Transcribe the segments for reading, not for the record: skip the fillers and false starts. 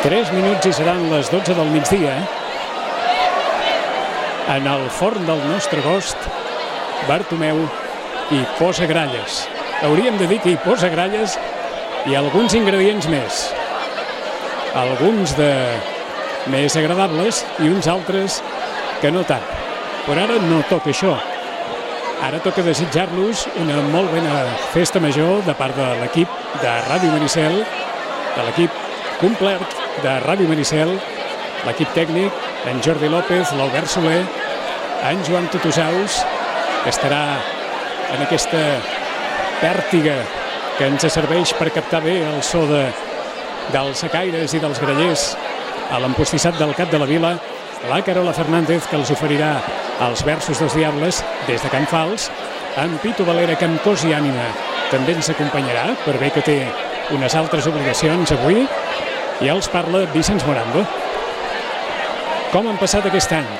3 minuts i seran les 12 del migdia. En el forn del nostre gost, Bartomeu hi posa gralles. Hauríem de dir que hi posa gralles i alguns ingredients més. Alguns de més agradables i uns altres que no tant. Per ara no toca això. Ara toca desitjar-los una molt bona festa major de part de l'equip de Ràdio Maricel, de l'equip complet de Ràdio Maricel, l'equip tècnic, en Jordi López, l'Albert Soler, en Joan Tutusaus, que estarà en aquesta pèrtiga que ens serveix per captar bé el so dels secaires i dels grallers a l'empostissat del Cap de la Vila, la Carola Fernández, que els oferirà els versos dels Diables des de Can Fals, en Pitu Valera, que amb cos i ànima també ens acompanyarà, per bé que té unes altres obligacions avui, i els parla Vicenç Morando. Com han passat aquest any?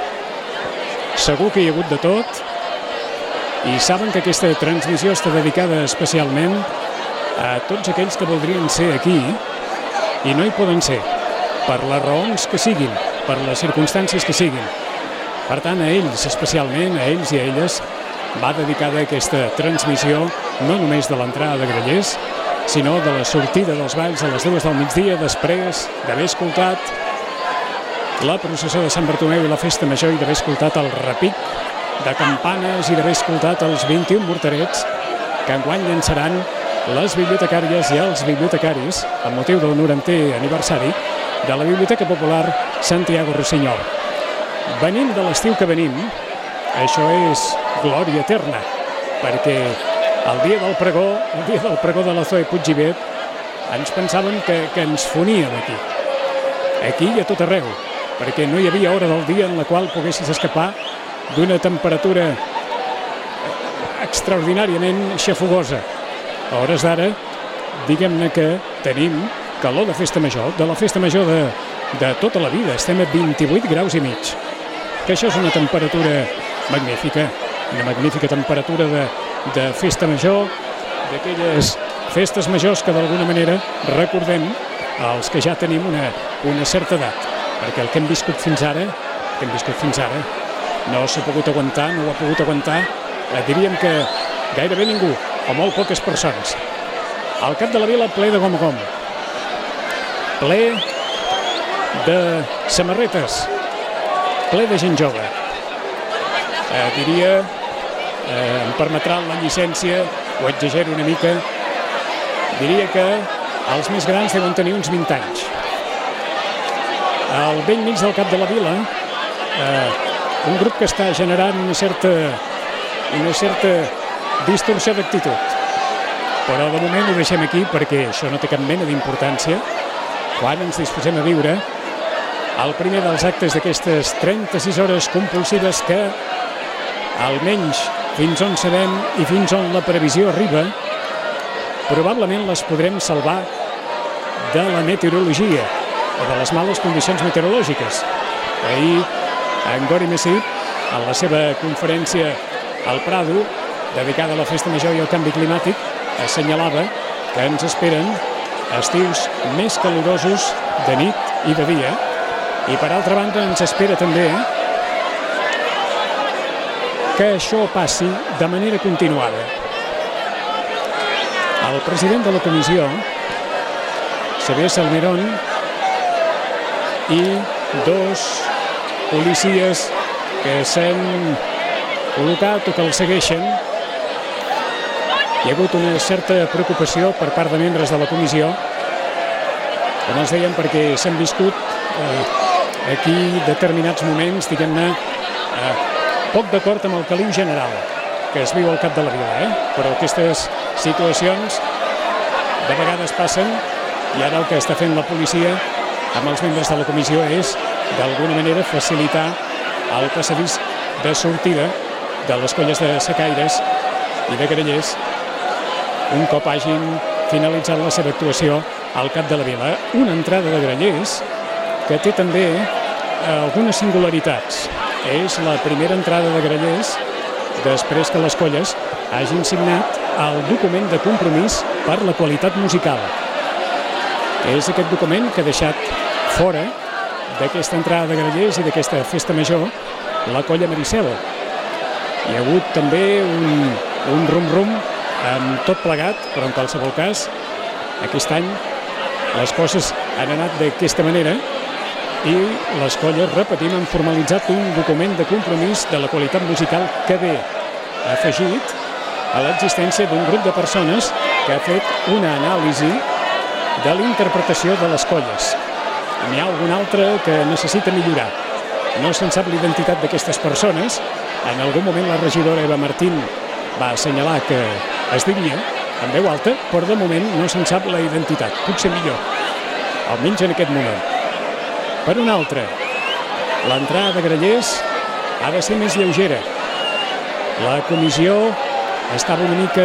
Segur que hi ha hagut de tot, i saben que aquesta transmissió està dedicada especialment a tots aquells que voldrien ser aquí i no hi poden ser, per les raons que siguin, per les circumstàncies que siguin. Per tant, a ells especialment, a ells i a elles, va dedicada aquesta transmissió no només de l'entrada de grallers, sinó de la sortida dels balls a les 2 del migdia, després d'haver escoltat la processó de Sant Bartomeu i la festa major i d'haver escoltat el repic de campanes i d'haver escoltat els 21 morterets que enguany llançaran les bibliotecàries i els bibliotecaris amb motiu del 90è aniversari de la Biblioteca Popular Santiago Rossinyol. Venim de l'estiu que venim, això és glòria eterna, perquè el dia del pregó de la Zoe Puiggivet, ens pensàvem que ens foníem aquí i a tot arreu, perquè no hi havia hora del dia en la qual poguessis escapar d'una temperatura extraordinàriament xafogosa. A hores d'ara, diguem-ne que tenim calor de festa major, de la festa major de tota la vida. Estem a 28 graus i mig, que això és una temperatura magnífica, una magnífica temperatura de festa major, d'aquelles festes majors que d'alguna manera recordem els que ja tenim una certa edat, perquè el que hem viscut fins ara no s'ha pogut aguantar, no ho ha pogut aguantar, diríem que gairebé ningú, o molt poques persones. El Cap de la Vila ple de gom-gom, ple de samarretes, ple de gent jove. Diria, em permetrà la llicència, ho exagero una mica, diria que els més grans deuen tenir uns 20 anys. Al vell mig del Cap de la Vila, un grup que està generant una certa distorsió d'actitud. Però de moment ho deixem aquí perquè això no té cap mena d'importància quan ens disposem a viure el primer dels actes d'aquestes 36 hores compulsives que, almenys fins on sabem i fins on la previsió arriba, probablement les podrem salvar de la meteorologia o de les males condicions meteorològiques. Ahir, en Gori Messip, en la seva conferència al Prado, dedicada a la festa major i al canvi climàtic, assenyalava que ens esperen estius més calorosos de nit i de dia, i per altra banda ens espera també que això passi de manera continuada. El president de la comissió, Xavier Salmerón, i 2 policies que s'han col·locat o que el segueixen. Hi ha hagut una certa preocupació per part de membres de la comissió, com els deien, perquè s'han viscut aquí determinats moments, diguem-ne, poc d'acord amb el caliu general que es viu al Cap de la Vila, però aquestes situacions de vegades passen i ara el que està fent la policia amb els membres de la comissió és, d'alguna manera, facilitar el passadís de sortida de les colles de secaires i de grallers un cop hagin finalitzat la seva actuació al Cap de la Vila. Una entrada de grallers que té també algunes singularitats. És la primera entrada de grallers després que les colles hagin signat el document de compromís per la qualitat musical. que és aquest document que ha deixat fora d'aquesta entrada de grallers i d'aquesta festa major la colla Maricel. Hi ha hagut també un rum-rum amb tot plegat, però en qualsevol cas aquest any les coses han anat d'aquesta manera i les colles, repetim, han formalitzat un document de compromís de la qualitat musical que ve afegit a l'existència d'un grup de persones que ha fet una anàlisi de l'interpretació de les colles. N'hi ha algun altre que necessita millorar. No se'n sap l'identitat d'aquestes persones. En algun moment la regidora Eva Martín va assenyalar que es diria en veu alta, però de moment no se'n sap la identitat. Potser millor, almenys en aquest moment. Per un altre, l'entrada de grallers ha de ser més lleugera. La comissió estava una mica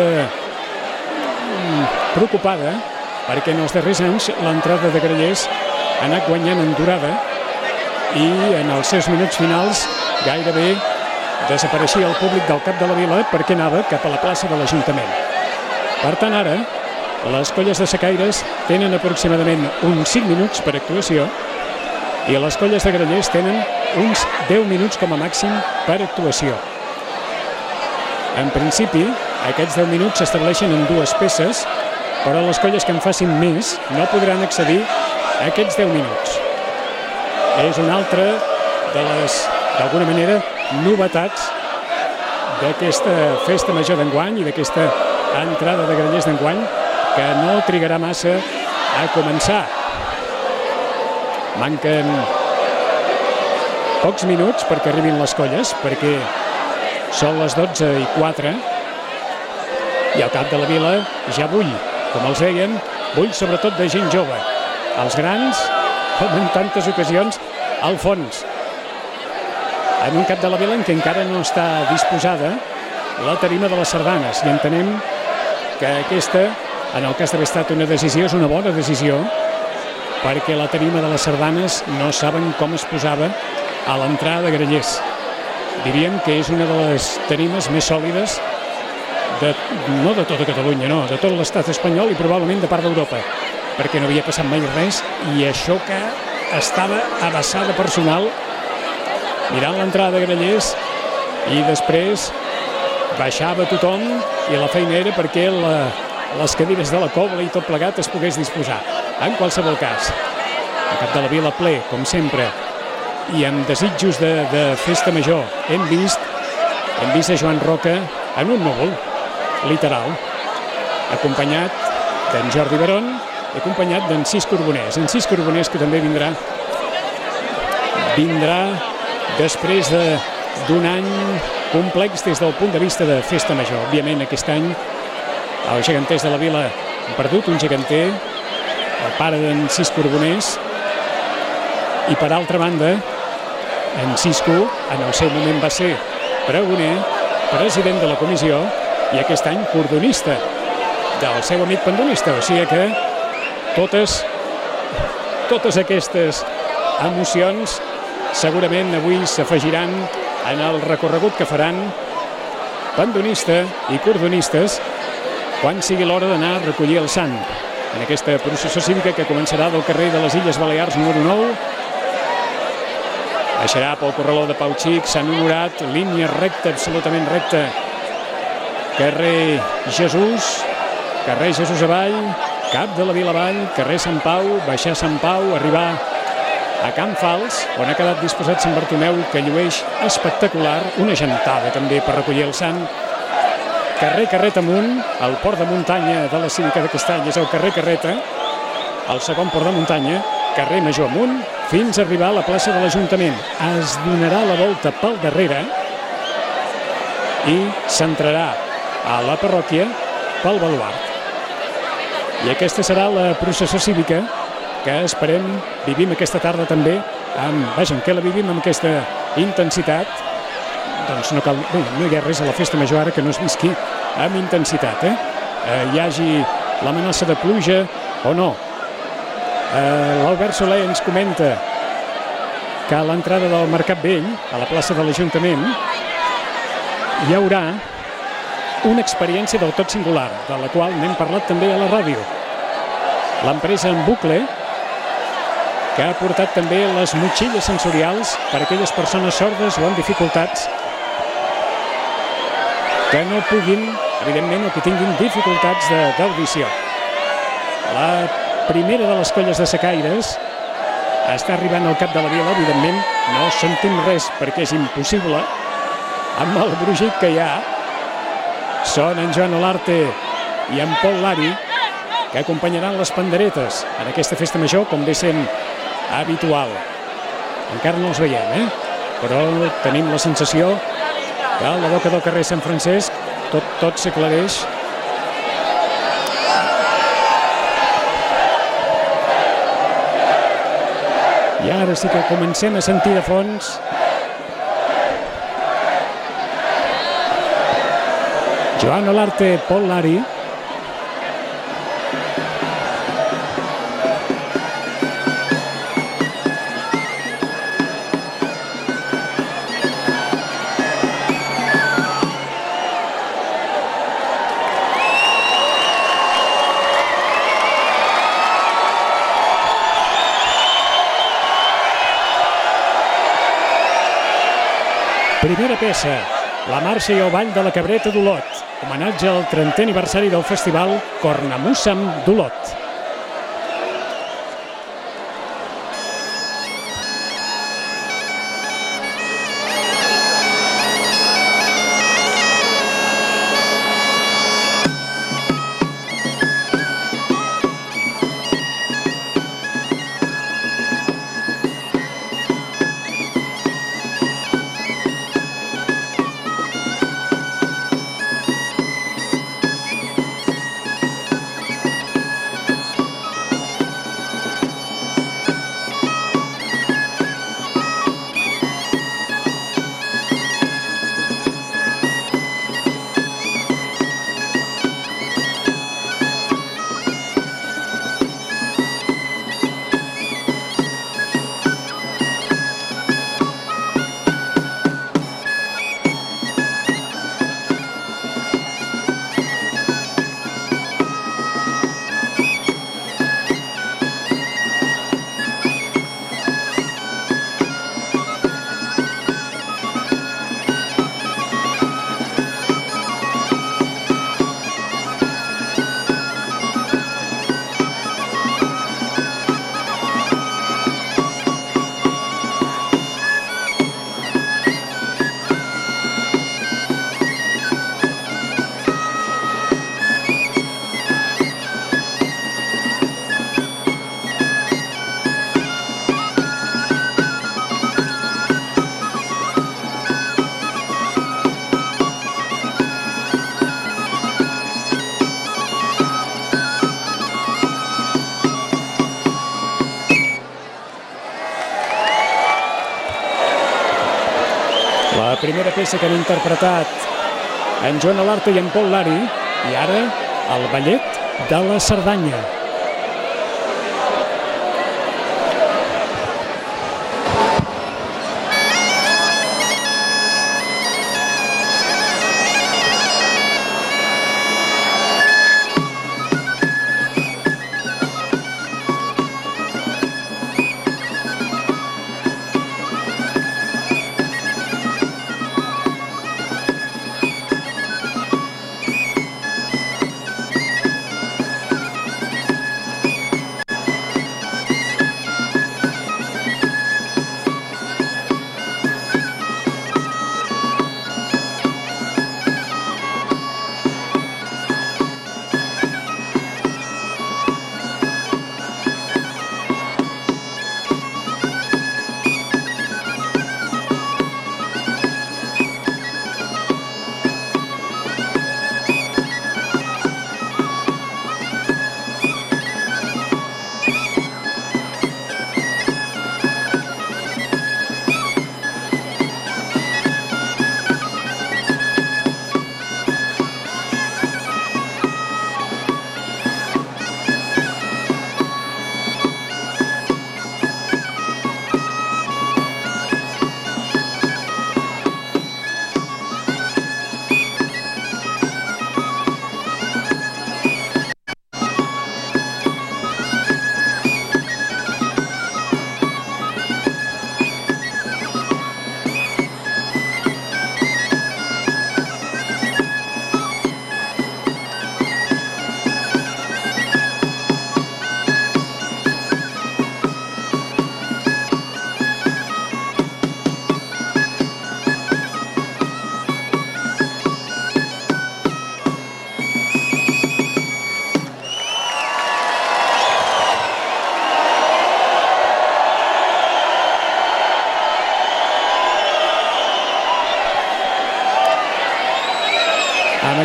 preocupada perquè en els darrers anys l'entrada de grallers ha anat guanyant en durada i en els seus minuts finals gairebé desapareixia el públic del cap de la vila perquè anava cap a la plaça de l'Ajuntament. Per tant, ara, les colles de secaires tenen aproximadament uns 5 minuts per actuació i les colles de grallers tenen uns 10 minuts com a màxim per actuació. En principi, aquests 10 minuts s'estableixen en 2 peces, però les colles que en facin més no podran accedir a aquests 10 minuts. És una altra de les, d'alguna manera, novetats d'aquesta festa major d'enguany i d'aquesta entrada de grallers d'enguany, que no trigarà massa a començar. Manquen pocs minuts perquè arribin les colles, perquè són les 12:04 i al cap de la vila ja bull, com els deien, bull sobretot de gent jove. Els grans, com en tantes ocasions, al fons. En un cap de la vila en què encara no està disposada la tarima de les sardanes i entenem que aquesta, en el cas d'haver estat una decisió, és una bona decisió, perquè la tarima de les sardanes no saben com es posava a l'entrada de grallers. Diríem que és una de les tarimes més sòlides, no de tota Catalunya, no, de tot l'estat espanyol i probablement de part d'Europa, perquè no havia passat mai res i això que estava a vessar de personal mirant l'entrada de grallers i després baixava tothom i la feina era perquè les cadires de la cobla i tot plegat es pogués disposar. En qualsevol cas, a cap de la vila ple, com sempre, i amb desitjos de festa major, hem vist a Joan Roca en un núvol, literal, acompanyat d'en Jordi Barón i acompanyat d'en Cis Corbonès. En Cis Corbonès, que també vindrà després d'un any complex des del punt de vista de festa major. Òbviament, aquest any, els geganters de la vila han perdut un geganter, el pare d'en Cis Corbonès, i per altra banda, en Cisco, en el seu moment va ser pregoner, president de la comissió, i aquest any cordonista del seu amic pandonista. O sigui que totes aquestes emocions segurament avui s'afegiran en el recorregut que faran pandonista i cordonistes quan sigui l'hora d'anar a recollir el sant en aquesta processó cívica que començarà del carrer de les Illes Balears número 9, baixarà pel corraló de Pau Xic, Sant Honorat, línia recta, absolutament recta, carrer Jesús avall, cap de la Vila avall, carrer Sant Pau, baixar Sant Pau, arribar a Can Fals, on ha quedat disposat Sant Bartomeu, que llueix espectacular, una gentada també per recollir el sant. Carrer Carreta amunt, el port de muntanya de la Cívica d'aquest any és el carrer Carreta, el segon port de muntanya, carrer Major amunt, fins a arribar a la plaça de l'Ajuntament. Es donarà la volta pel darrere i s'entrarà a la parròquia pel baluart. I aquesta serà la processó cívica que esperem vivim aquesta tarda també, que la vivim amb aquesta intensitat. Doncs no hi ha res a la festa major ara que no es visqui amb intensitat, hi hagi l'amenaça de pluja o no. L'Albert Soler ens comenta que a l'entrada del Mercat Vell, a la plaça de l'Ajuntament, hi haurà una experiència del tot singular, de la qual n'hem parlat també a la ràdio. l'empresa en bucle, que ha portat també les motxilles sensorials per a aquelles persones sordes o amb dificultats que no puguin, evidentment, o que tinguin dificultats d'audició. La primera de les colles de secaires està arribant al cap de la vila, evidentment, no sentim res perquè és impossible, amb el brugit que hi ha. Són en Joan Olarte i en Pol Lari, que acompanyaran les panderetes en aquesta festa major, com ve sent habitual. Encara no els veiem, però tenim la sensació que a la boca del carrer Sant Francesc tot s'aclareix. I ara sí que comencem a sentir de fons Joan Olarte, Pol Lari. Primera peça, la marxa i el ball de la Cabreta d'Olot, homenatge al 30è aniversari del festival Cornamussam d'Olot. La primera peça que han interpretat en Joan Olarte i en Pol Lari, i ara el ballet de la Cerdanya.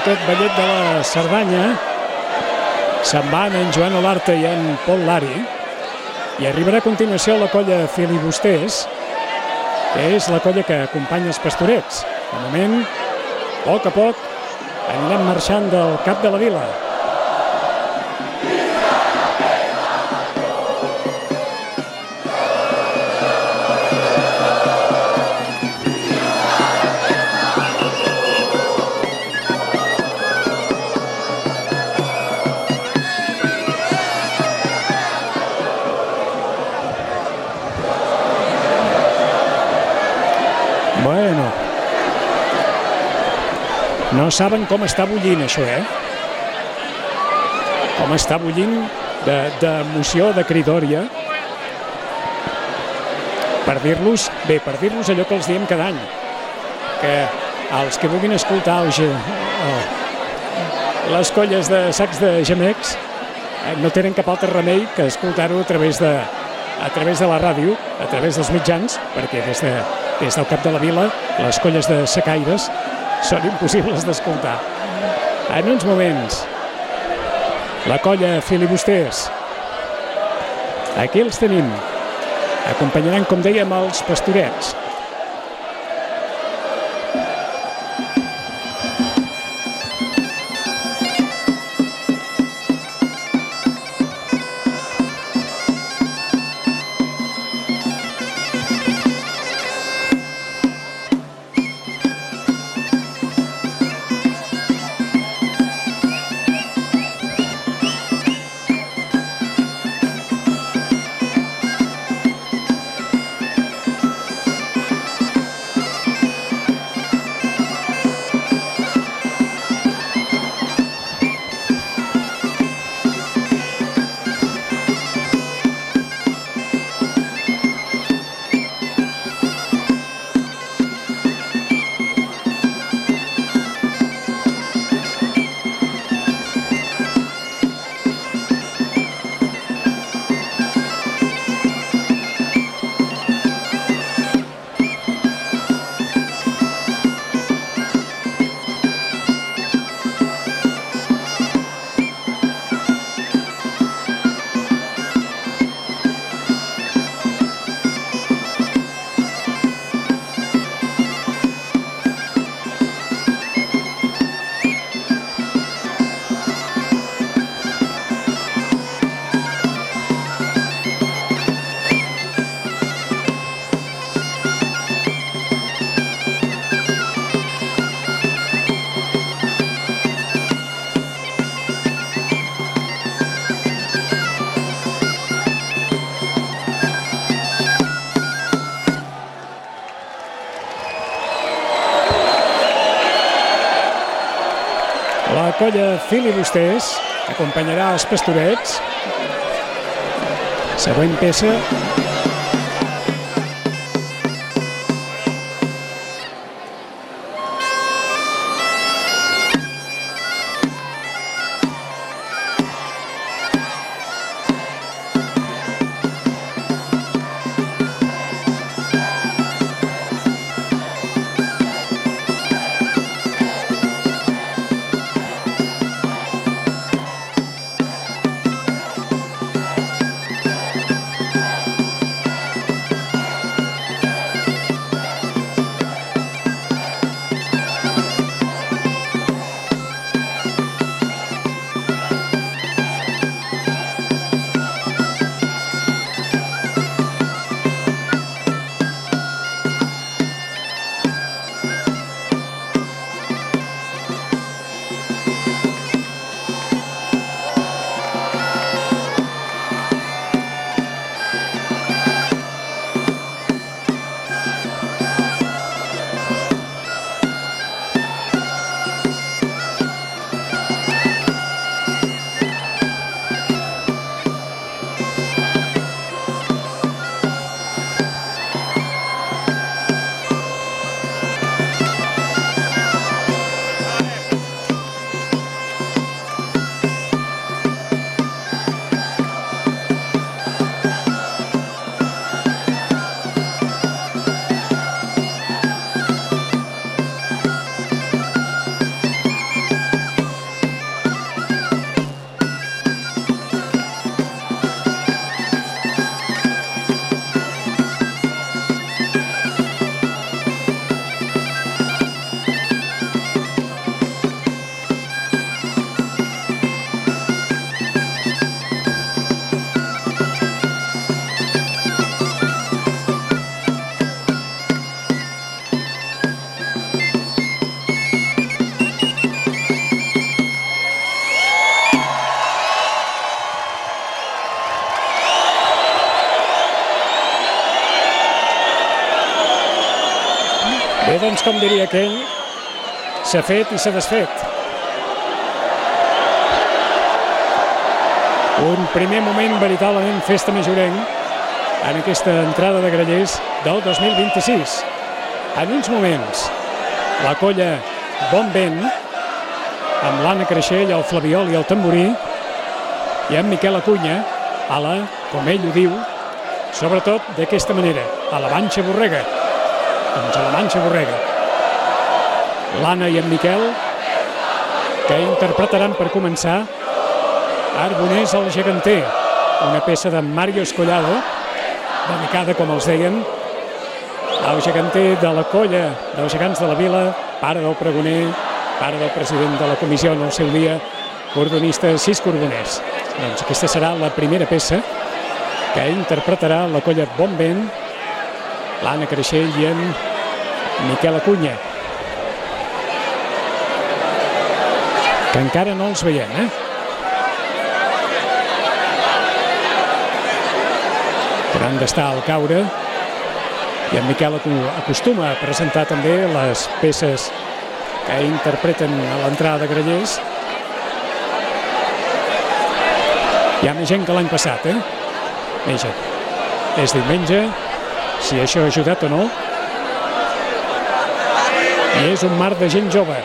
aquest ballet de la Cerdanya. Se'n van en Joan Olarte i en Pol Lari. I arribarà a continuació la colla Filibusters, que és la colla que acompanya els Pastorets. De moment, a poc, anirem marxant del cap de la vila. Bueno, no saben com està bullint això, Com està bullint d'emoció, de cridòria. Per dir-los allò que els diem cada any, que els que vulguin escoltar les colles de sacs de gemecs no tenen cap altre remei que escoltar-ho a través de la ràdio, a través dels mitjans, perquè des del cap de la vila les colles de secaires són impossibles d'escoltar. En uns moments, la colla Filibusters. Aquí els tenim. Acompanyaran, com dèiem, els Pastorets. La colla Filibusters acompanyarà els Pastorets. Següent peça. doncs, com diria aquell, s'ha fet i s'ha desfet. Un primer moment veritablement festa majorenc en aquesta entrada de Grallers del 2026. En uns moments, la colla Bon Vent, amb l'Anna Creixell, el Flabiol i el tamborí, i en Miquel Acuña, com ell ho diu, sobretot d'aquesta manera, a la Manxa Borrega. Doncs a la Manxa Borrega. L'Anna i en Miquel, que interpretaran per començar Arbonès el geganter, una peça de Mario Escollado, dedicada, com els deien, al geganter de la colla dels gegants de la vila, pare del pregoner, pare del president de la comissió en el seu dia, cordonista Cis Corboners. Doncs aquesta serà la primera peça que interpretarà la colla Bon Vent, l'Anna Creixell i en Miquel Acuña. Que encara no els veiem, Hauran d'estar al caure, i en Miquel acostuma a presentar també les peces que interpreten a l'entrada de Grallers. Hi ha més gent que l'any passat, Més gent. És diumenge, si això ha ajudat o no. I és un mar de gent jove.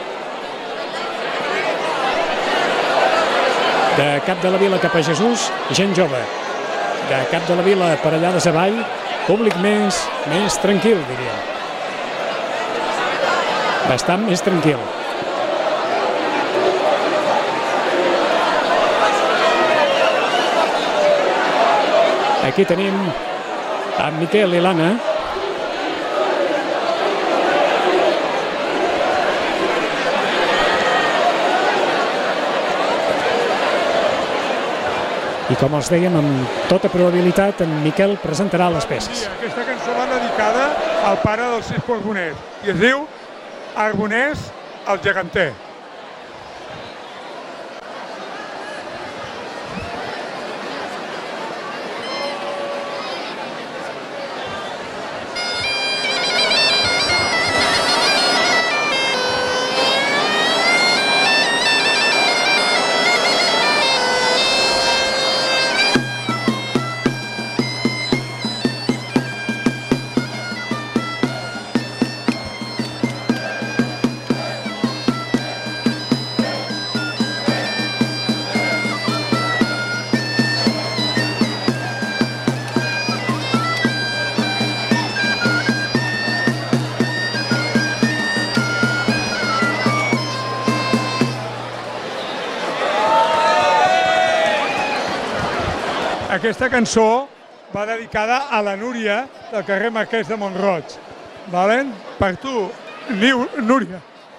De Cap de la Vila cap a Jesús, gent jove. De Cap de la Vila per allà de Savall, públic més tranquil, diríem. Bastant més tranquil. Aquí tenim en Miquel i l'Anna. I com els dèiem, amb tota probabilitat, en Miquel presentarà les peces. Aquesta cançó va dedicada al pare dels Cis Corboners i es diu Arbonès el geganter. Aquesta cançó va dedicada a la Núria del carrer Marquès de Mont-roig. Valen? Per tu, Núria.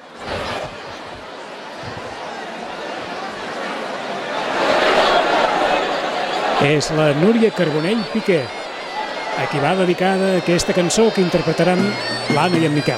És la Núria Carbonell Piqué, a qui va dedicada aquesta cançó que interpretaran l'Anna i en Miquel.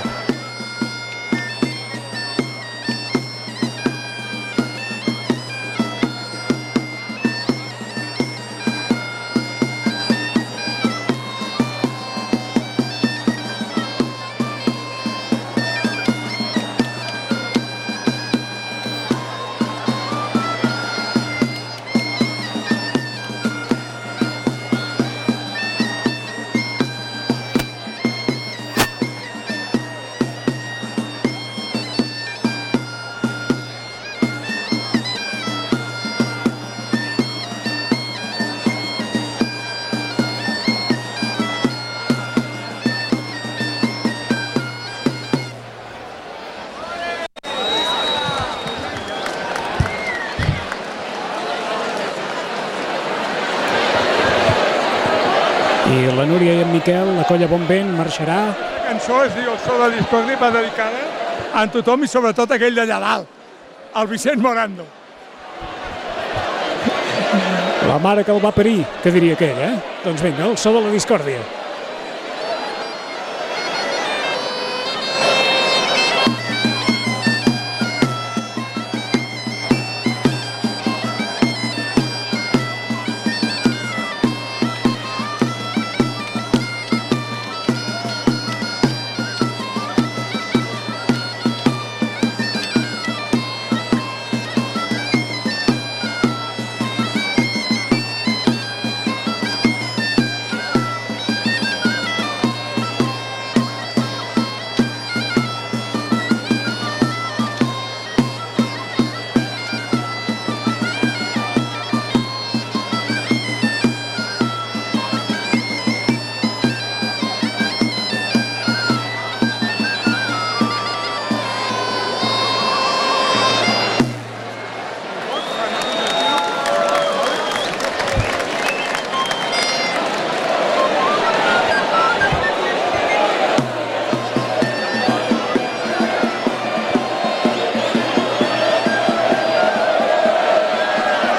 I la Núria i en Miquel, la colla Bon Vent, marxarà. La cançó es diu El so de discordi, va dedicada a tothom i sobretot a aquell d'allà dalt, el Vicent Morando. La mare que el va parir, que diria aquell, Doncs vinga, el so de la discòrdia.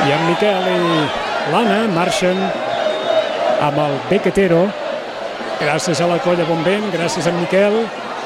I en Miquel i l'Anna marxen amb el Bequetero. Gràcies a la colla Bonvent, gràcies a en Miquel.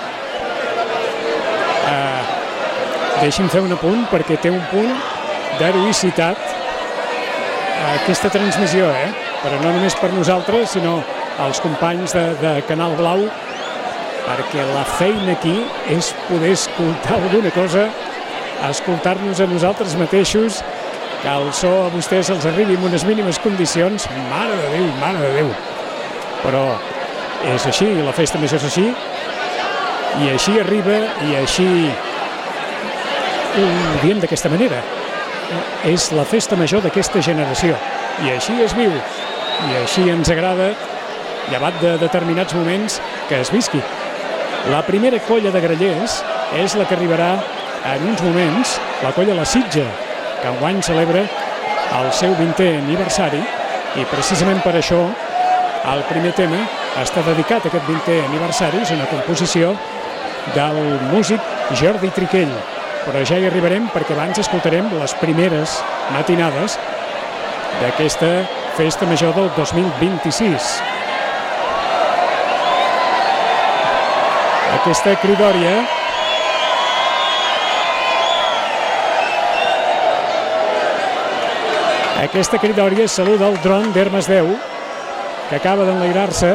Deixi'm fer un apunt, perquè té un punt d'heroïcitat aquesta transmissió, però no només per nosaltres, sinó els companys de Canal Blau, perquè la feina aquí és poder escoltar alguna cosa, escoltar-nos a nosaltres mateixos, que el so a vostès els arribi en unes mínimes condicions. Mare de Déu, mare de Déu. Però és així, la festa major és així, i així arriba, i així ho diem d'aquesta manera. És la festa major d'aquesta generació, i així es viu, i així ens agrada, llevat de determinats moments, que es visqui. La primera colla de grallers és la que arribarà en uns moments, la colla La Sitja, que enguany celebra el seu 20è aniversari, i precisament per això el primer tema està dedicat a aquest 20è aniversari. És una composició del músic Jordi Triquell, però ja hi arribarem, perquè abans escoltarem les primeres matinades d'aquesta festa major del 2026. Aquesta cridòria saluda el dron d'Hermes 10, que acaba d'enlairar-se,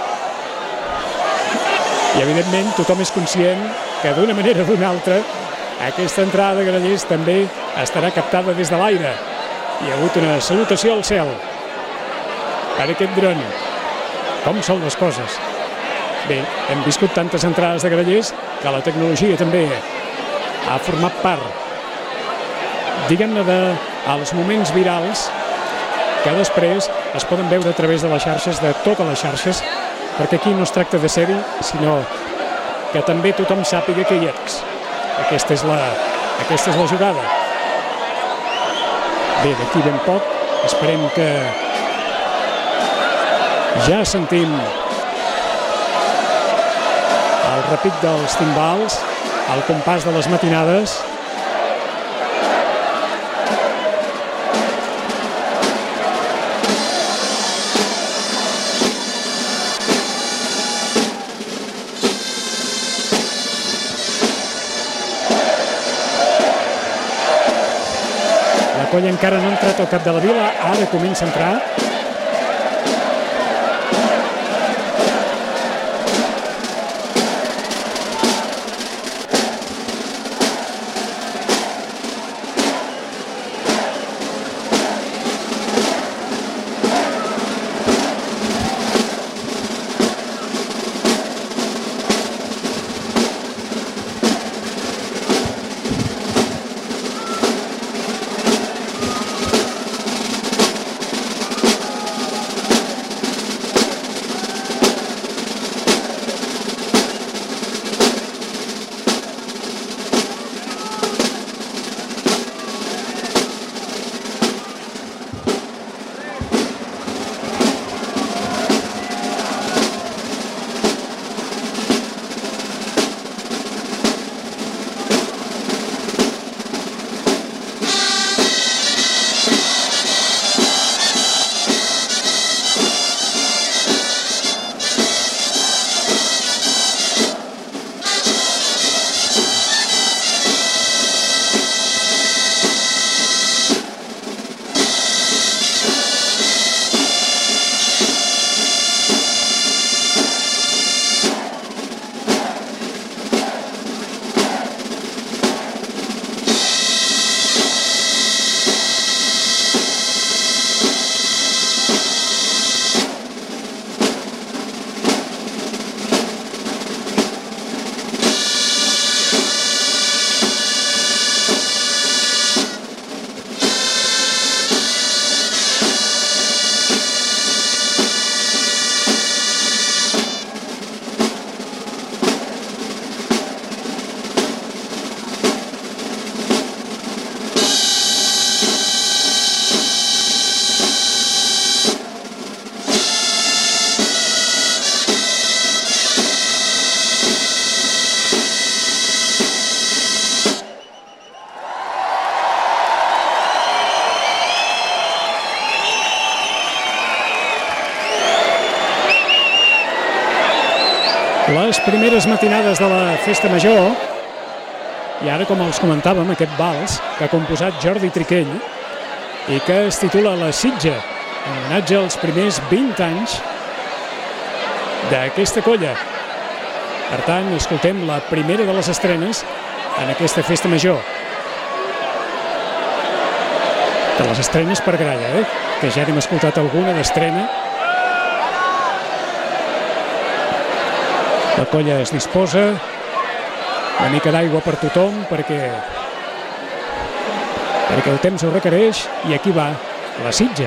i evidentment tothom és conscient que d'una manera o d'una altra aquesta entrada de grallers també estarà captada des de l'aire. Hi ha hagut una salutació al cel per aquest dron. Com són les coses? Bé, hem viscut tantes entrades de grallers que la tecnologia també ha format part, diguem-ne, dels moments virals que després es poden veure a través de les xarxes, de totes les xarxes, perquè aquí no es tracta de ser-hi, sinó que també tothom sàpiga que hi ets. Aquesta és la jugada. Bé, d'aquí ben poc, esperem que ja sentim el repic dels timbals, el compàs de les matinades. La colla encara no ha entrat al cap de la vila, ara comença a entrar. Les primeres matinades de la Festa Major, i ara, com els comentàvem, aquest vals que ha composat Jordi Triquell i que es titula La Sitja, en homenatge als primers 20 anys d'aquesta colla. Per tant, escoltem la primera de les estrenes en aquesta Festa Major. De les estrenes per gralla, que ja n'hem escoltat alguna d'estrena. La colla es disposa, una mica d'aigua per tothom perquè el temps ho requereix, i aquí va La Sitja.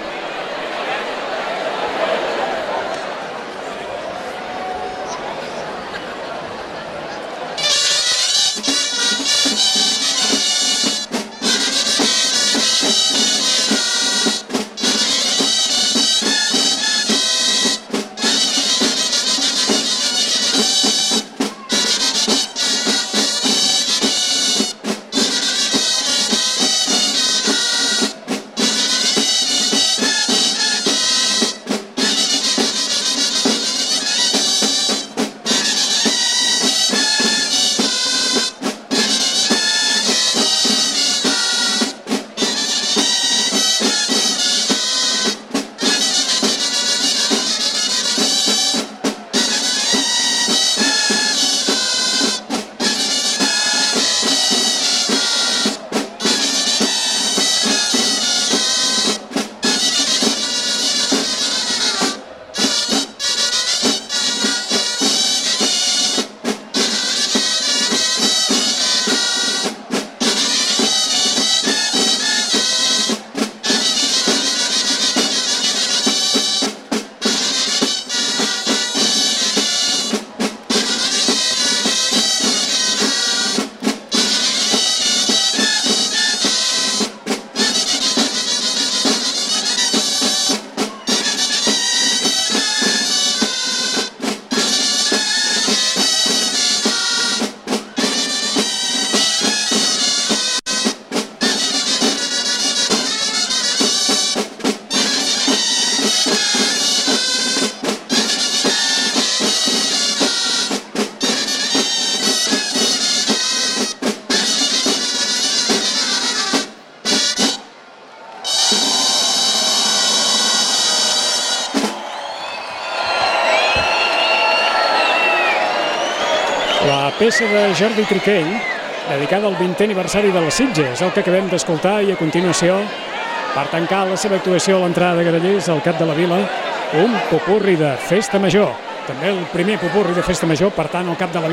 La peça de Jordi Triquell, dedicada al 20è aniversari de la Sitja, és el que acabem d'escoltar, i a continuació, per tancar la seva actuació a l'entrada de Grallers al Cap de la Vila, un popurri de Festa Major. També el primer popurri de Festa Major, per tant, el Cap de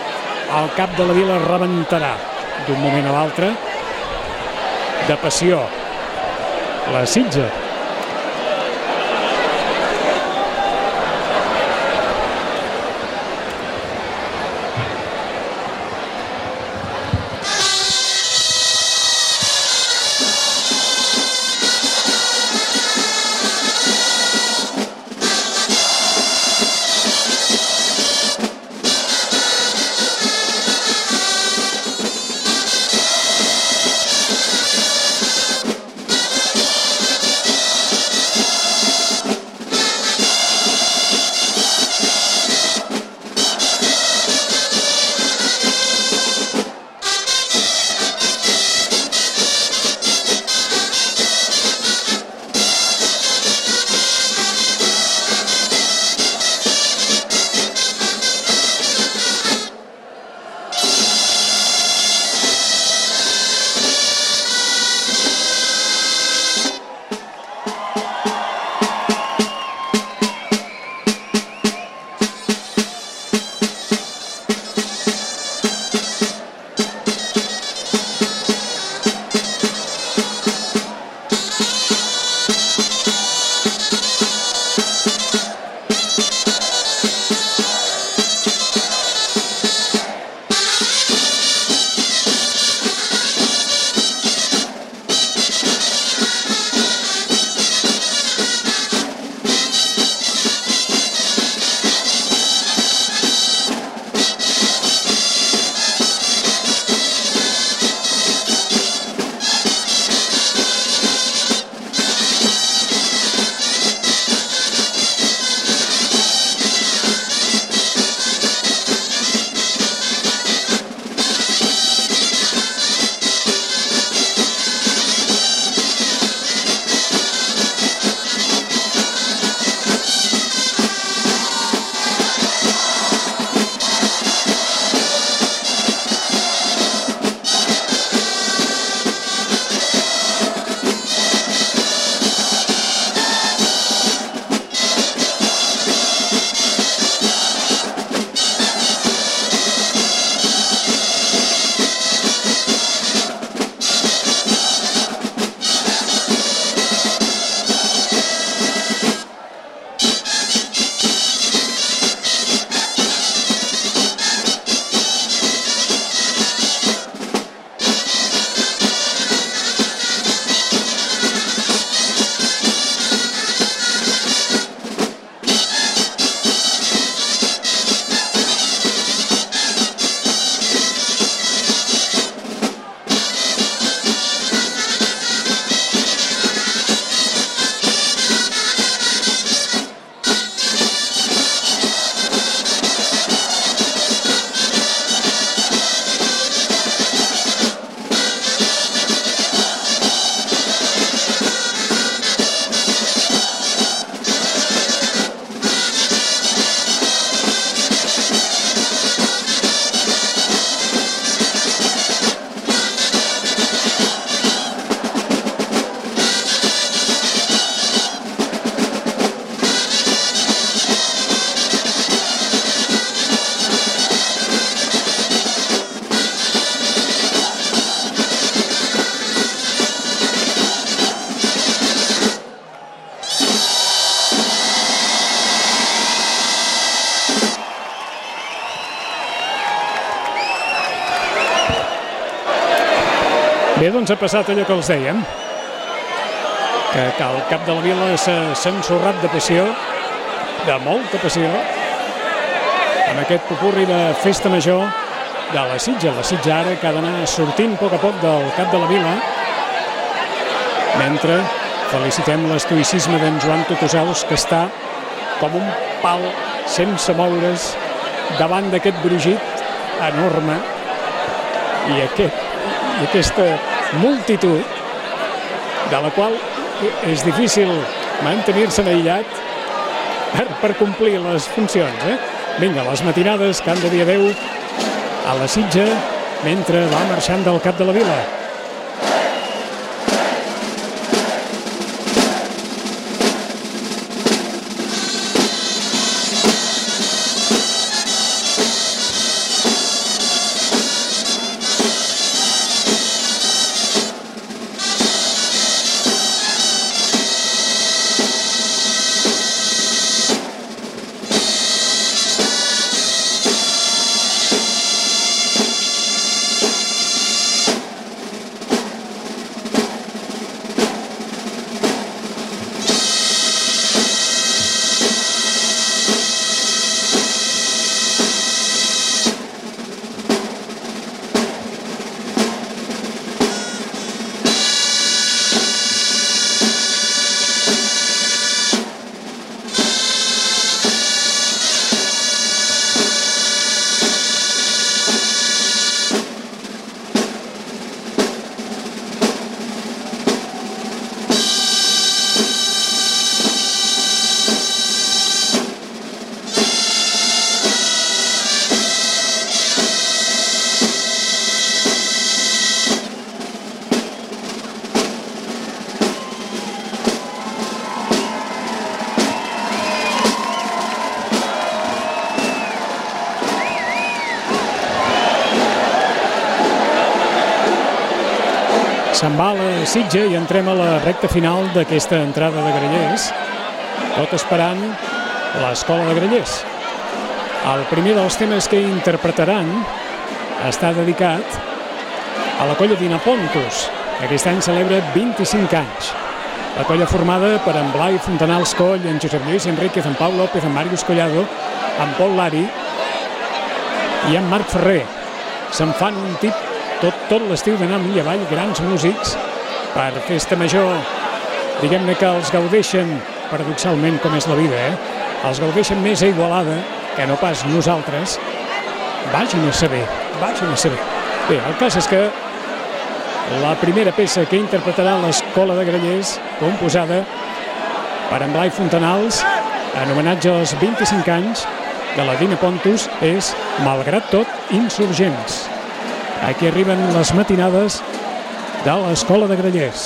la Vila rebentarà d'un moment a l'altre de passió. La Sitja. doncs ha passat allò que els dèiem, que el cap de la Vila s'ha ensorrat de passió, de molta passió, amb aquest popurri de festa major de la Sitja. La Sitja ara que ha d'anar sortint a poc del cap de la Vila, mentre felicitem l'estoïcisme d'en Joan Tutusaus, que està com un pal sense moure's davant d'aquest brugit enorme i aquesta multitud de la qual és difícil mantenir-se'n aïllat per complir les funcions. Vinga, les matinades que han de dir adeu a la Sitja mentre va marxant del cap de la Vila. Se'n va la Sitja i entrem a la recta final d'aquesta entrada de Grallers, tot esperant l'Escola de Grallers. El primer dels temes que interpretaran està dedicat a la colla d'Inapontus. Aquest any celebra 25 anys. La colla formada per en Blai Fontanals Coll, en Josep Lluís Enríquez, en Pau López, en Màrius Collado, en Pol Lari i en Marc Ferrer. Se'n fan un tip tot l'estiu d'anar amunt i avall, grans músics per festa major, diguem-ne que els gaudeixen paradoxalment, com és la vida, els gaudeixen més a Igualada que no pas nosaltres. Vagin a saber. Bé, el cas és que la primera peça que interpretarà l'Escola de Grallers, composada per en Blai Fontanals, en homenatge als 25 anys de la d'Inapontus, és Malgrat tot, Insurgents. Aquí arriben les matinades de l'Escola de Grallers.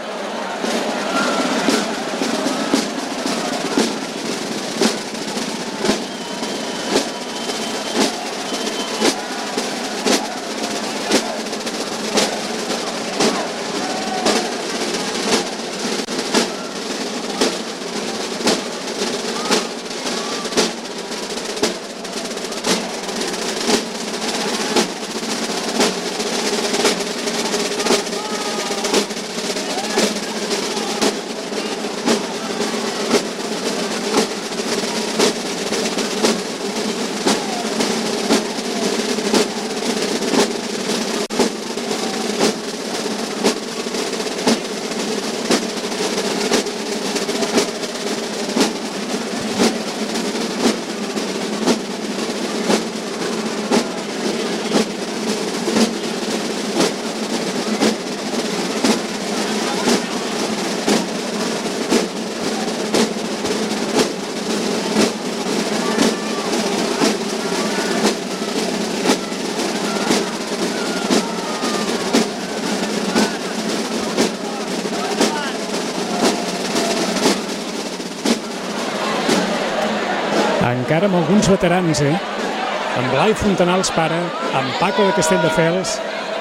Encara amb alguns veterans, amb Blai Fontanals pare, amb Paco de Castelldefels.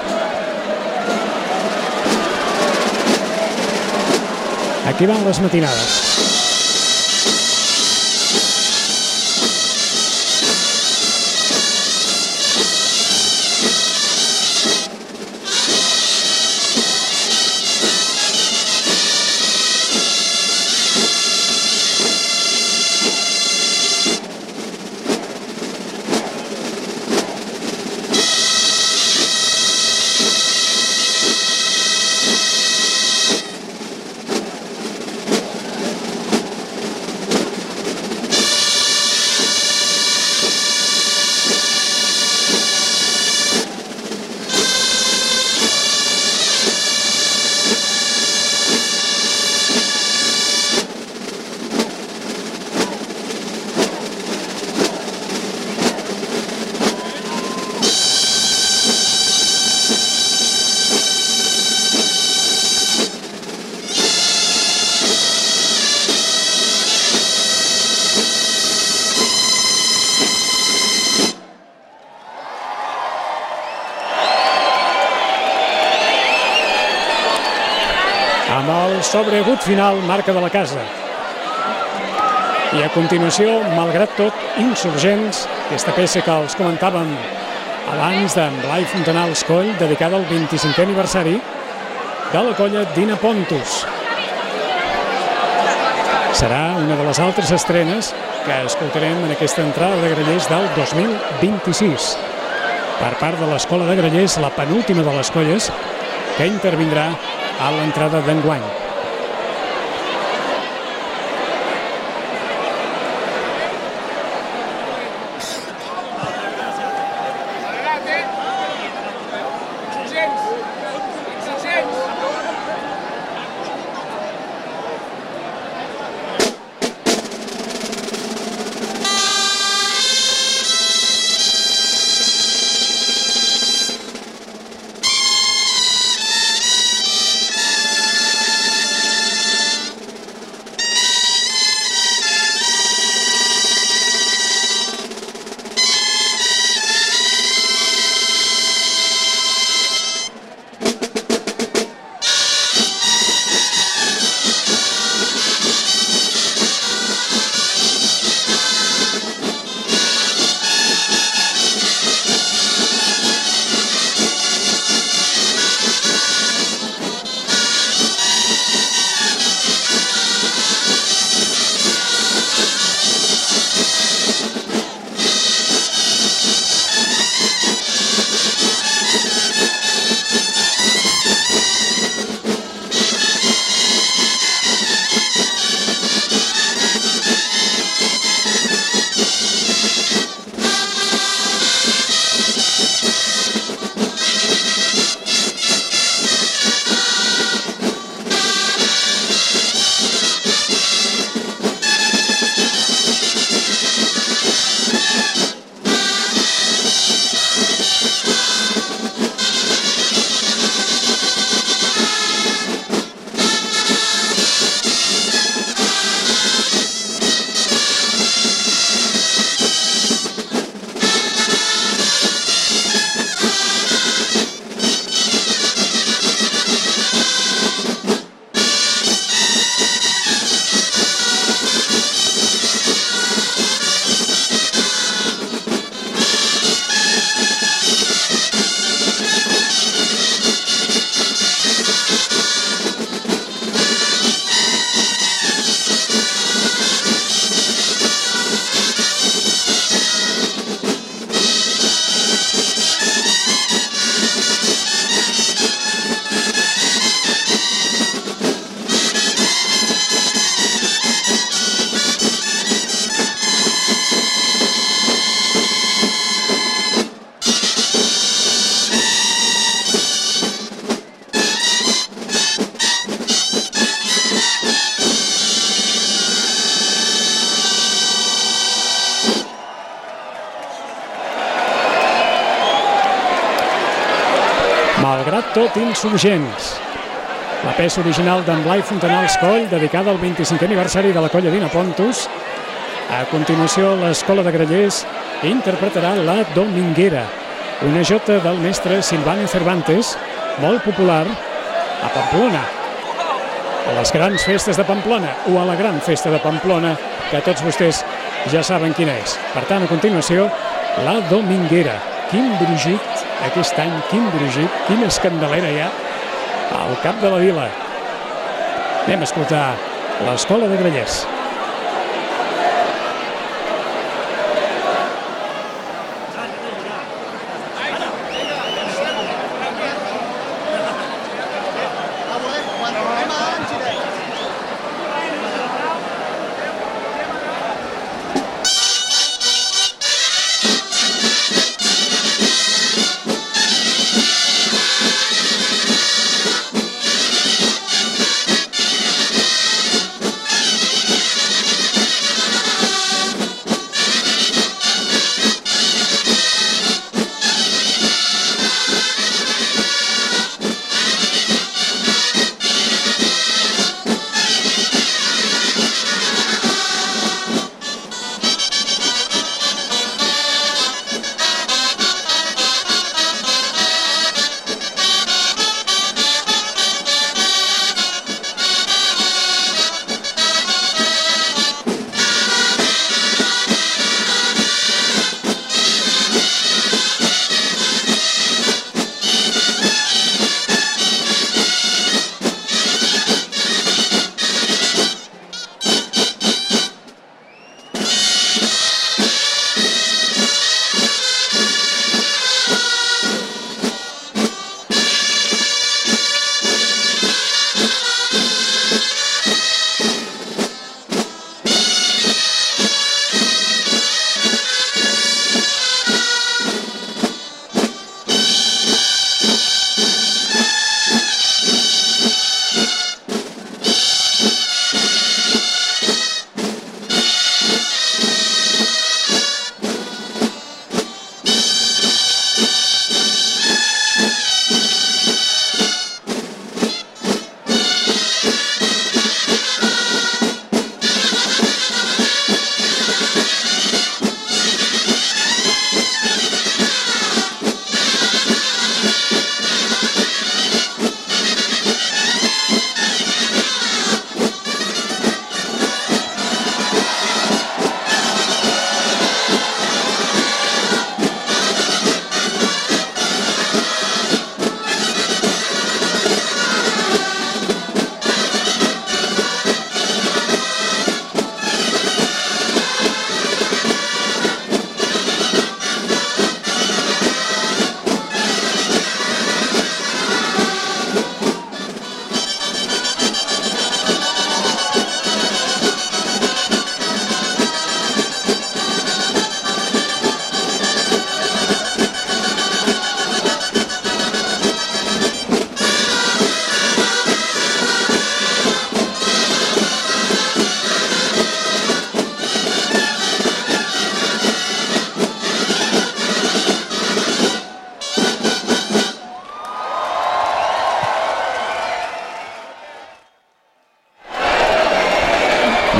Aquí van les matinades. sobreagut final, marca de la casa. I a continuació, malgrat tot, Insurgents, aquesta peça que els comentàvem abans d'en Blai Fontanals Coll, dedicada al 25è aniversari de la colla Dina Pontus. Serà una de les altres estrenes que escoltarem en aquesta entrada de Grallers del 2026. Per part de l'Escola de Grallers, la penúltima de les colles que intervindrà a l'entrada d'enguany. Malgrat tot, Insurgents. La peça original d'en Blai Fontanals Coll, dedicada al 25è aniversari de la colla Dina Pontus. A continuació, l'Escola de Grallers interpretarà La Dominguera, una jota del mestre Silvano Cervantes, molt popular a Pamplona, a les grans festes de Pamplona o a la gran festa de Pamplona, que tots vostès ja saben quina és. Per tant, a continuació, La Dominguera. Quin brugit aquest any, quin brugit, quina escandalera hi ha al cap de la vila. Anem a escoltar l'Escola de Grallers.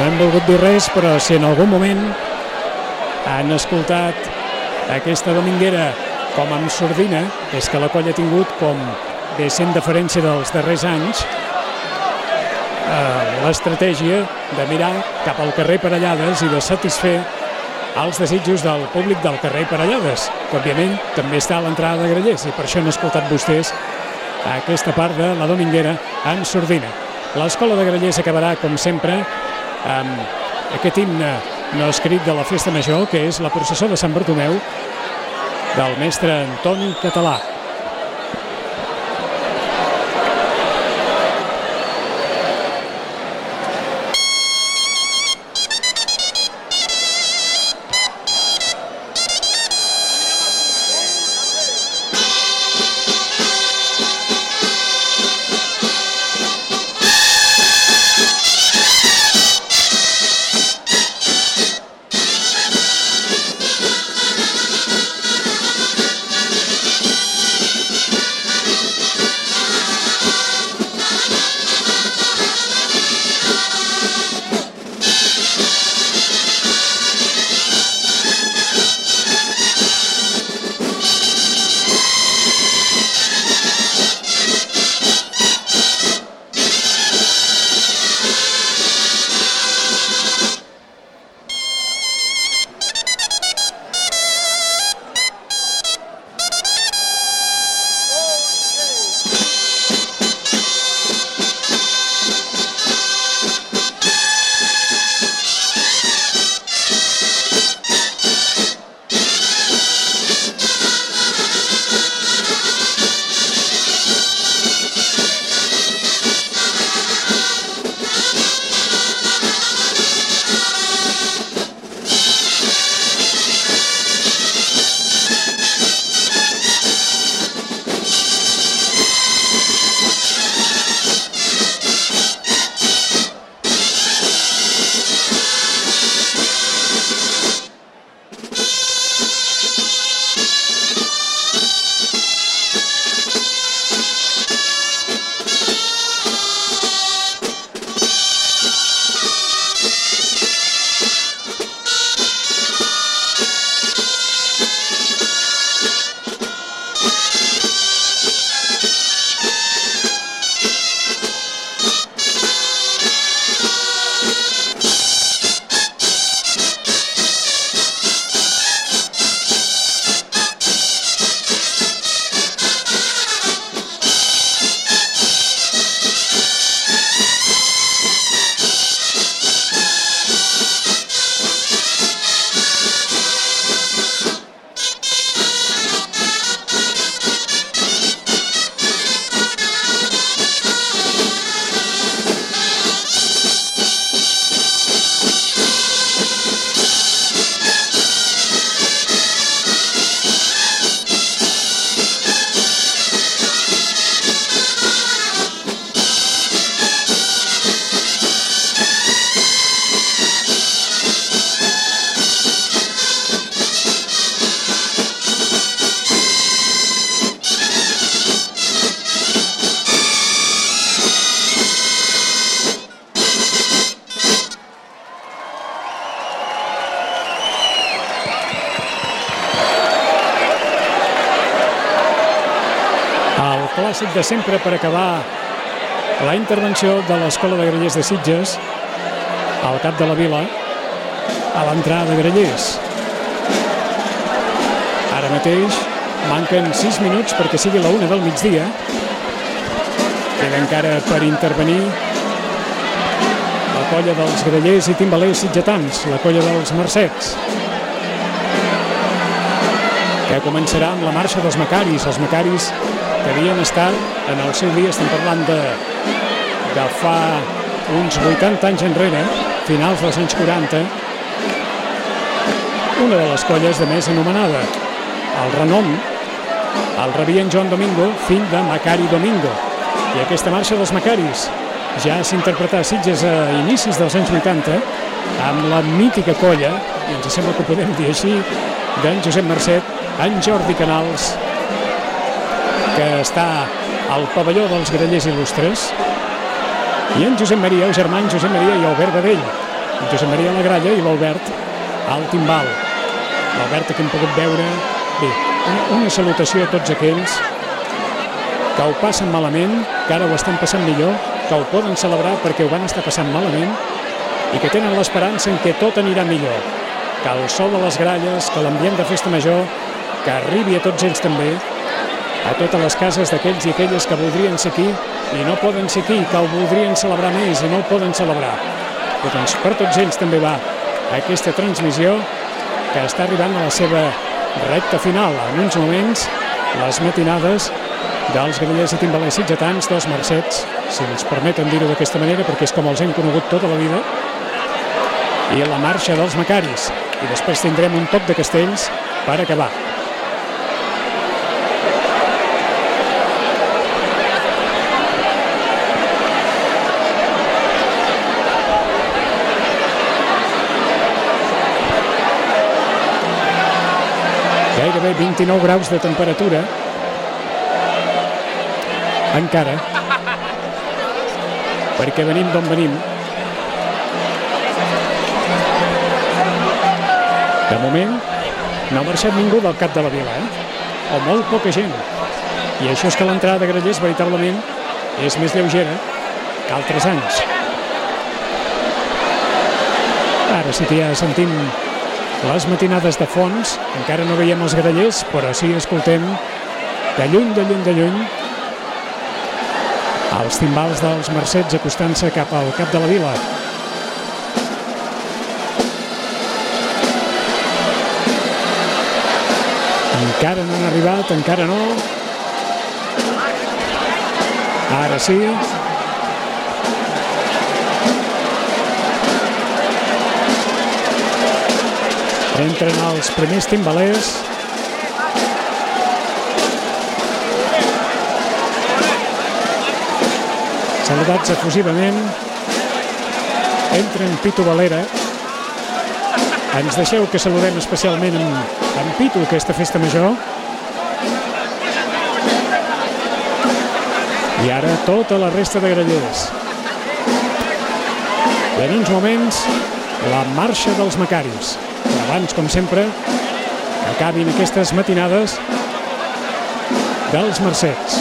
hem volgut dir res, però si en algun moment han escoltat aquesta dominguera com amb sordina, és que la colla ha tingut, com ve sent deferència dels darrers anys, l'estratègia de mirar cap al carrer Parellades i de satisfer els desitjos del públic del carrer Parellades, que òbviament també està a l'entrada de Grallers, i per això han escoltat vostès aquesta part de la dominguera en sordina. L'escola de Grallers acabarà, com sempre, amb aquest himne no escrit de la Festa Major, que és la processó de Sant Bartomeu del mestre Antoni Català. clàssic de sempre per acabar la intervenció de l'Escola de Grallers de Sitges al cap de la vila a l'entrada de Grallers. Ara mateix manquen 6 minuts perquè sigui la 1 del migdia. Queda encara per intervenir la colla dels grallers i timbalers sitgetans, la colla dels Mercets, que començarà amb la marxa dels Macaris. Els Macaris que havien estat en el seu dia, estem parlant de fa uns 80 anys enrere, finals dels anys 40, una de les colles de més anomenada. El renom el rebia en Joan Domingo, fill de Macari Domingo. I aquesta marxa dels Macaris ja s'interpretà a Sitges a inicis dels anys 80 amb la mítica colla, i ens sembla que ho podem dir així, d'en Josep Mercet, en Jordi Canals, que està al pavelló dels grallers il·lustres, i en Josep Maria, el germà en Josep Maria i Albert Badell, Josep Maria a la gralla i l'Albert al timbal. L'Albert, que hem pogut veure, bé, una salutació a tots aquells que ho passen malament, que ara ho estan passant millor, que ho poden celebrar perquè ho van estar passant malament i que tenen l'esperança en que tot anirà millor, que el sol de les gralles, que l'ambient de festa major, que arribi a tots ells també, a totes les cases d'aquells i aquelles que voldrien ser aquí i no poden ser aquí, que ho voldrien celebrar més i no ho poden celebrar. I doncs per tots ells també va aquesta transmissió que està arribant a la seva recta final. En uns moments, les matinades dels grallers i timbalers sitgetans, dels Mercets, si ens permeten dir-ho d'aquesta manera, perquè és com els hem conegut tota la vida, i la marxa dels Macaris. I després tindrem un toc de castells per acabar. Gairebé 29 graus de temperatura. Encara. Perquè venim d'on venim. De moment, no ha marxat ningú del cap de la vila, o molt poca gent. I això és que l'entrada de grallers veritablement és més lleugera que altres anys. Ara sí que ja sentim les matinades de fons, encara no veiem els grallers, però sí escoltem de lluny, de lluny, de lluny, els timbals dels Mercets acostant-se cap al cap de la vila. Encara no han arribat, encara no. Ara sí. Entren els primers timbalers. Saludats efusivament. Entren Pitu Valera. Ens deixeu que saludem especialment en Pitu aquesta festa major. I ara tota la resta de grallers. I en uns moments la marxa dels Macaris. Però abans, com sempre, que acabin aquestes matinades dels Mercets.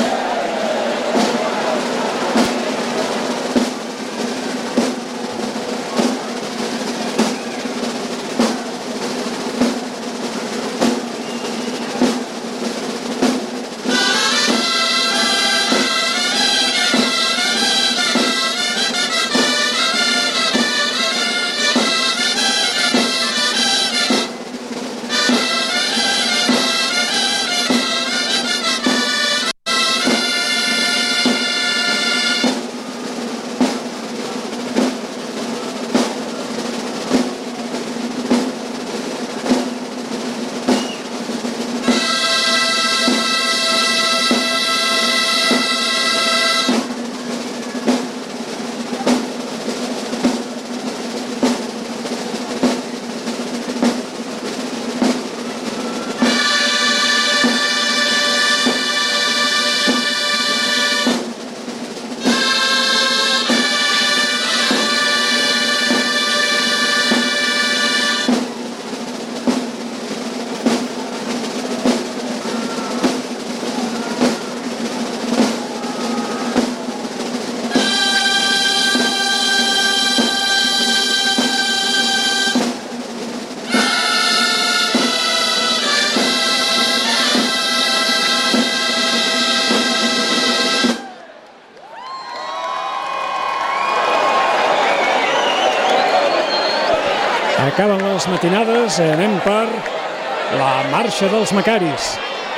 Acaben les matinades, anem per la marxa dels Macaris.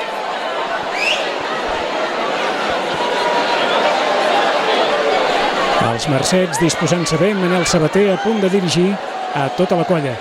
Els Mercets disposant-se bé, Manel Sabater a punt de dirigir a tota la colla.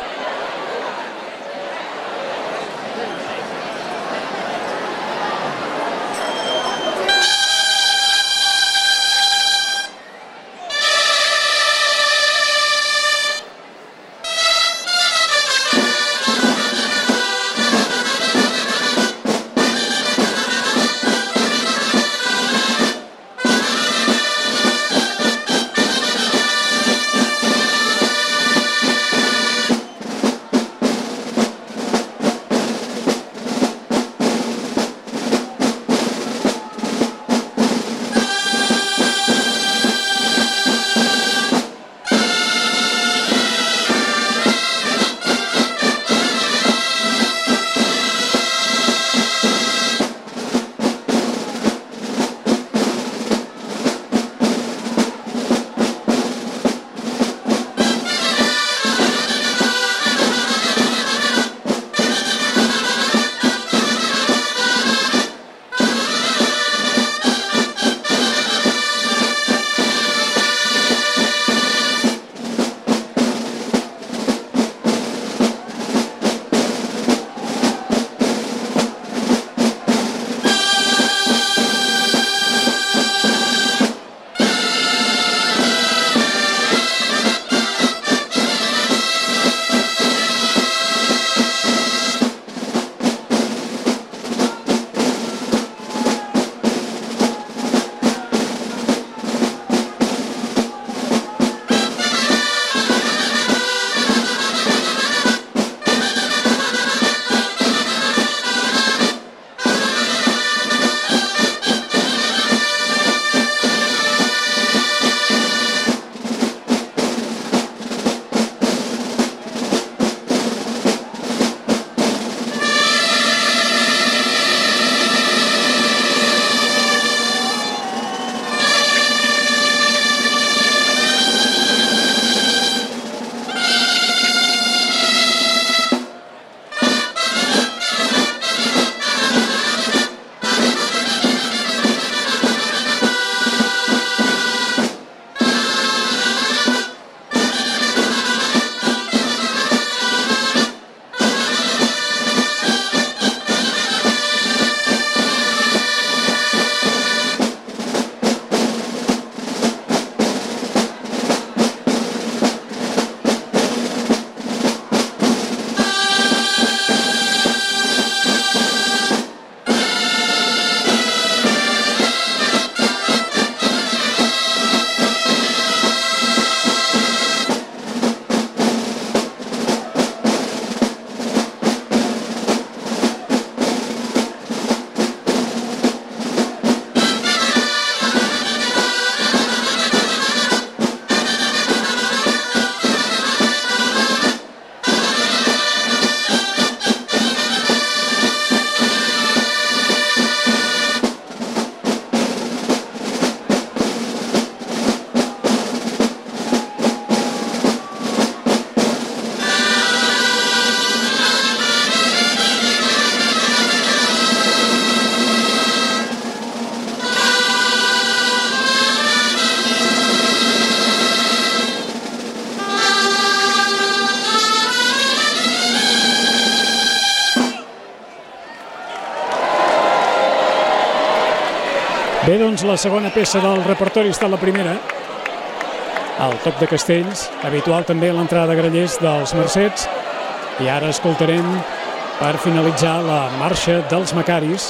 Bé, doncs la segona peça del repertori està a la primera. El toc de castells, habitual també a l'entrada de grallers dels Mercets. I ara escoltarem, per finalitzar, la marxa dels Macaris.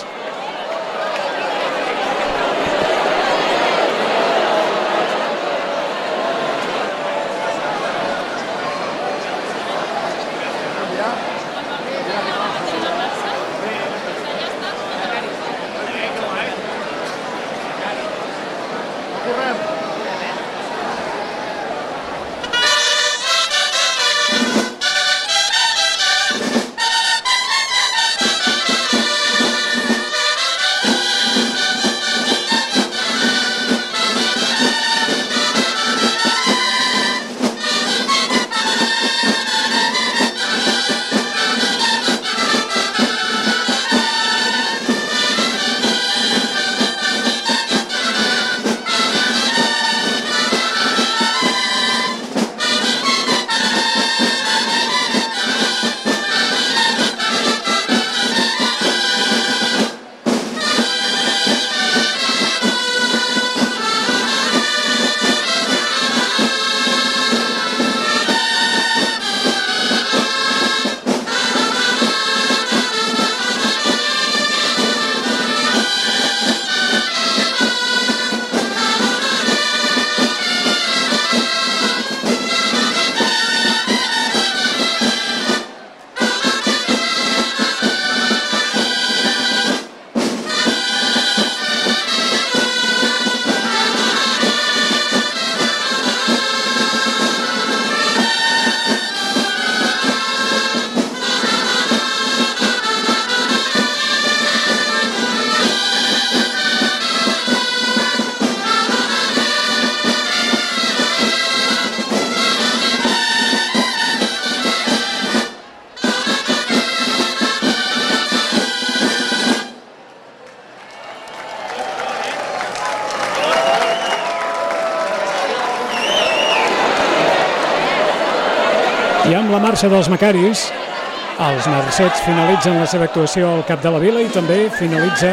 I amb la marxa dels Macaris, els Mercets finalitzen la seva actuació al Cap de la Vila i també finalitza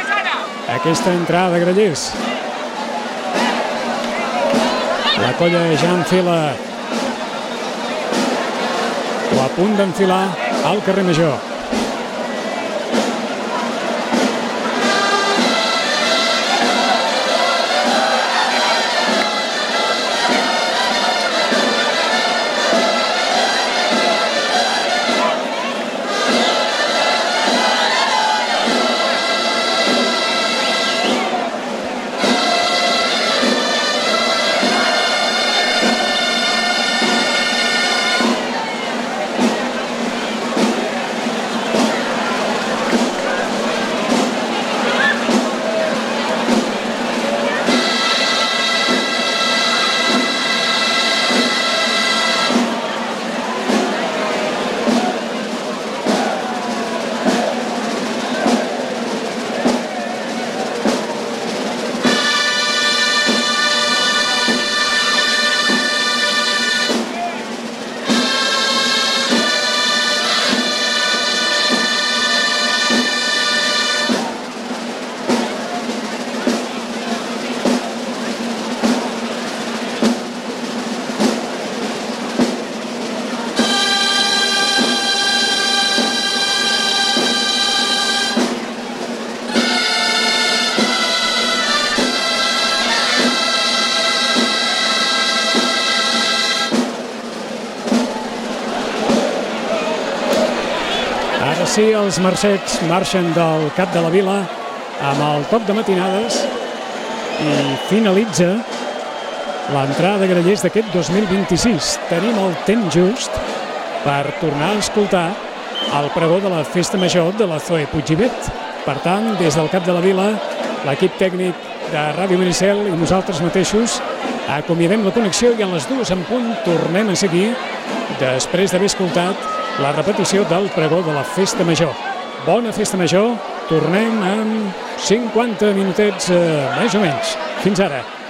aquesta entrada de grallers. La colla ja enfila o a punt d'enfilar al carrer Major. Ara sí, els Mercets marxen del Cap de la Vila amb el toc de matinades i finalitza l'entrada de grallers d'aquest 2026. Tenim el temps just per tornar a escoltar el pregó de la Festa Major de la Zoe Puiggivet. Per tant, des del Cap de la Vila, l'equip tècnic de Ràdio Maricel i nosaltres mateixos acomiadem la connexió i a les 2 en punt tornem a seguir després d'haver escoltat la repetició del pregó de la Festa Major. Bona Festa Major, tornem en 50 minutets més o menys. Fins ara.